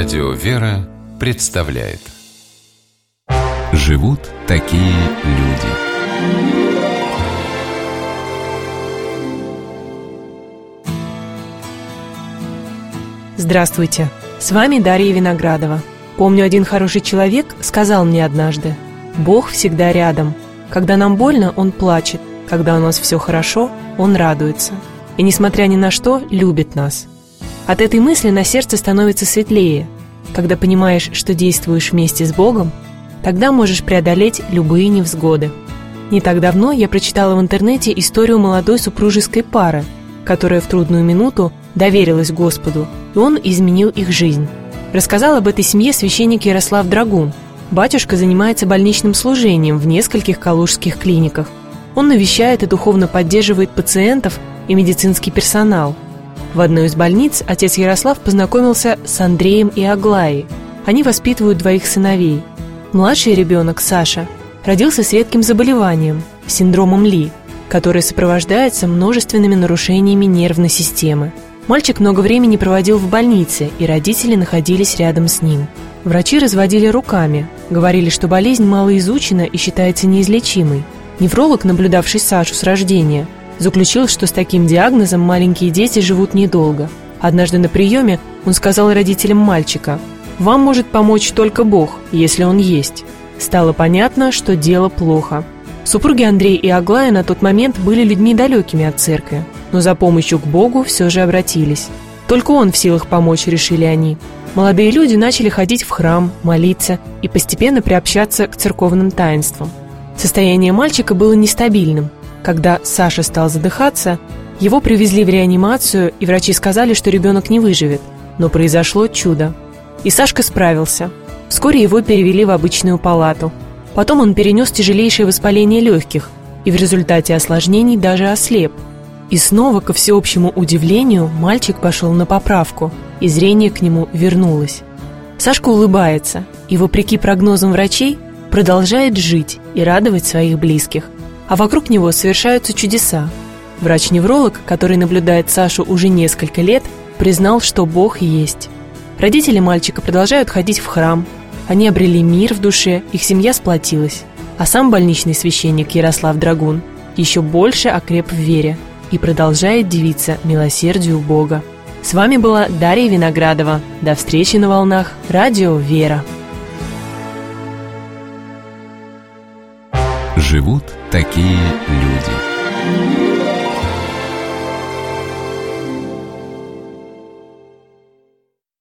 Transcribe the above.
Радио «Вера» представляет «Живут такие люди». Здравствуйте, с вами Дарья Виноградова. Помню, один хороший человек сказал мне однажды: «Бог всегда рядом. Когда нам больно, Он плачет. Когда у нас все хорошо, Он радуется. И, несмотря ни на что, любит нас». От этой мысли на сердце становится светлее. Когда понимаешь, что действуешь вместе с Богом, тогда можешь преодолеть любые невзгоды. Не так давно я прочитала в интернете историю молодой супружеской пары, которая в трудную минуту доверилась Господу, и Он изменил их жизнь. Рассказал об этой семье священник Ярослав Драгун. Батюшка занимается больничным служением в нескольких калужских клиниках. Он навещает и духовно поддерживает пациентов и медицинский персонал. В одной из больниц отец Ярослав познакомился с Андреем и Аглаей. Они воспитывают двоих сыновей. Младший ребенок, Саша, родился с редким заболеванием – синдромом Ли, который сопровождается множественными нарушениями нервной системы. Мальчик много времени проводил в больнице, и родители находились рядом с ним. Врачи разводили руками, говорили, что болезнь малоизучена и считается неизлечимой. Невролог, наблюдавший Сашу с рождения, заключил, что с таким диагнозом маленькие дети живут недолго. Однажды на приеме он сказал родителям мальчика: «Вам может помочь только Бог, если Он есть». Стало понятно, что дело плохо. Супруги Андрей и Аглая на тот момент были людьми далекими от церкви, но за помощью к Богу все же обратились. Только Он в силах помочь, решили они. Молодые люди начали ходить в храм, молиться и постепенно приобщаться к церковным таинствам. Состояние мальчика было нестабильным. Когда Саша стал задыхаться, его привезли в реанимацию, и врачи сказали, что ребенок не выживет. Но произошло чудо. И Сашка справился. Вскоре его перевели в обычную палату. Потом он перенес тяжелейшее воспаление легких и в результате осложнений даже ослеп. И снова, ко всеобщему удивлению, мальчик пошел на поправку, и зрение к нему вернулось. Сашка улыбается и, вопреки прогнозам врачей, продолжает жить и радовать своих близких. А вокруг него совершаются чудеса. Врач-невролог, который наблюдает Сашу уже несколько лет, признал, что Бог есть. Родители мальчика продолжают ходить в храм. Они обрели мир в душе, их семья сплотилась. А сам больничный священник Ярослав Драгун еще больше окреп в вере и продолжает дивиться милосердию Бога. С вами была Дарья Виноградова. До встречи на волнах Радио «Вера». Живут такие люди.